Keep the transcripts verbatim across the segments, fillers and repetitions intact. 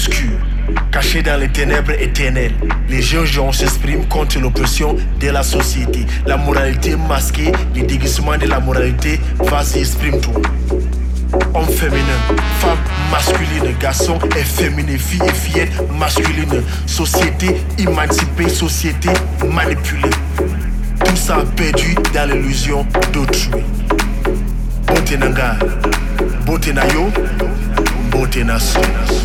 obscur, caché dans les ténèbres éternelles. Les jeunes gens s'expriment contre l'oppression de la société. La moralité masquée, le déguisement de la moralité, vas-y, exprime-toi. Homme féminin, femme masculine, garçon efféminé, fille et fillette masculine. Société émancipée, société manipulée. Tout ça perdu dans l'illusion d'autrui. Beauté nanga, beauté na yo, beauté na so.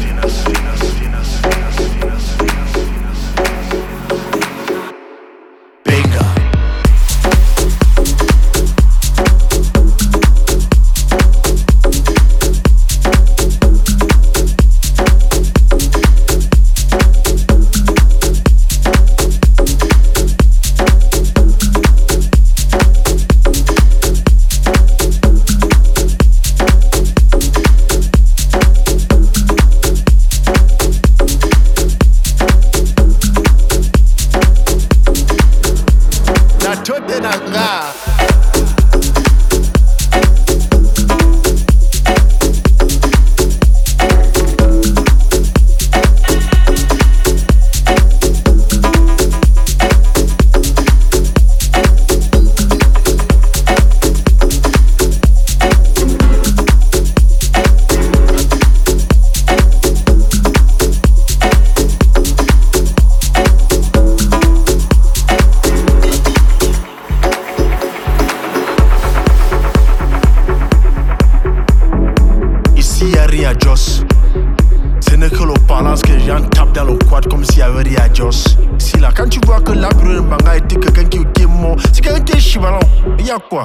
Ce n'est que l'opalance que les gens tapent dans le quad comme s'il y avait rien à Joss. Si là, quand tu vois que la brûle de manga était quelqu'un qui est mort, c'est quelqu'un qui est chivalant. Il y a quoi?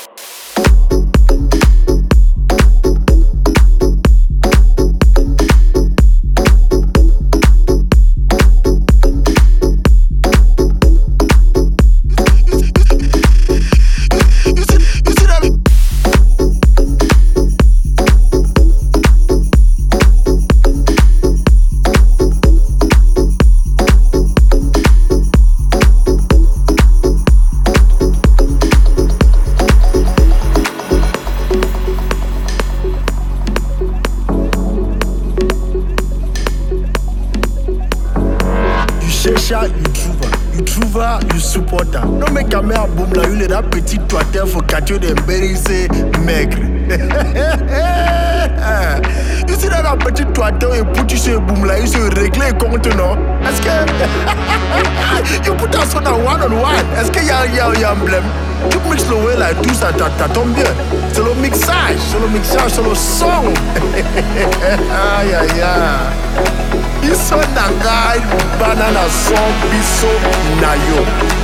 Chercha, you trouve, you trouve, you support. Non mais caméra boum là, il est là petit toiteur, faut catcher des berries, c'est maigre. You see là petit toiteur et pour tu sais boum là, il se réglé compte non? Est-ce que you put us on a one on one? Est-ce qu'il y a y a y a un blême? Tu mixes le way là, tout ça, ça tombe bien. C'est le mixage, c'est le mixage, c'est le son. Aïe aïe aïe. Iso nangai banana son biso nayo.